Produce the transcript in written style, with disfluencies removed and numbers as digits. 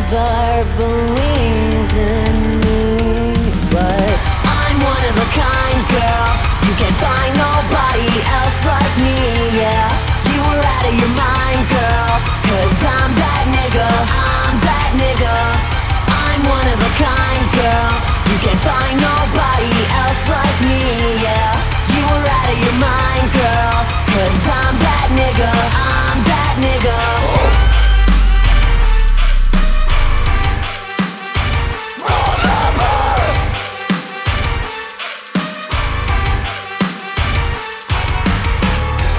never believed in me, but I'm one of a kind, girl. You can't find nobody else like me, yeah. You were out of your mind, girl, 'cause I'm that nigga, I'm that nigga. I'm one of a kind, girl. You can't find nobody else like me, yeah. You were out of your mind, girl, 'cause